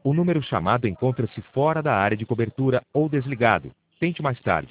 O número chamado encontra-se fora da área de cobertura ou desligado. Tente mais tarde.